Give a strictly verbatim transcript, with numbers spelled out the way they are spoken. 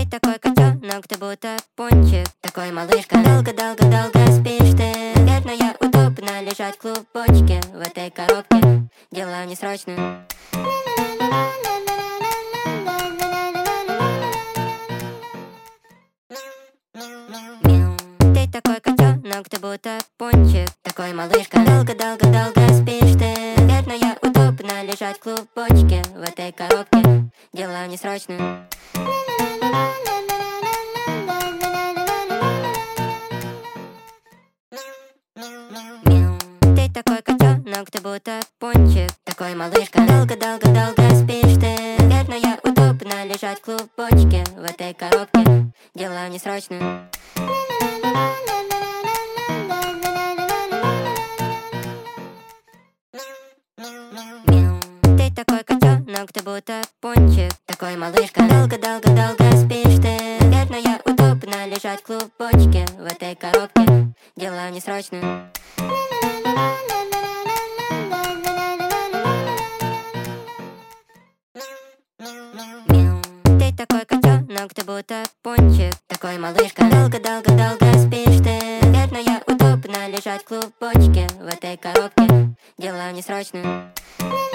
Ты такой котенок, ты будто пончик. Такой малышка, долго-долго-долго спишь ты. Наверное, удобно лежать в клубочке в этой коробке. Дела не срочные. Ты такой котенок, ты будто пончик. Такой малышка, долго-долго-долго спишь ты. Наверное, удобно лежать в клубочке в этой коробке. Дела не срочные. Ты такой котенок, ты будто пончик. Такой малышка, долго-долго-долго спишь ты. Наверное, удобно лежать в клубочке в этой коробке. Дела не срочные. Ты такой котенок, ты будто пончик. Такой малышка, долго-долго-долго спишь ты. Наверное, удобно лежать в клубочке в этой коробке. Дела не срочные. Ты такой котенок, ты будто пончик. Такой малышка, долго-долго-долго спишь ты. Наверное, удобно лежать в клубочке в этой коробке. Дела не срочные.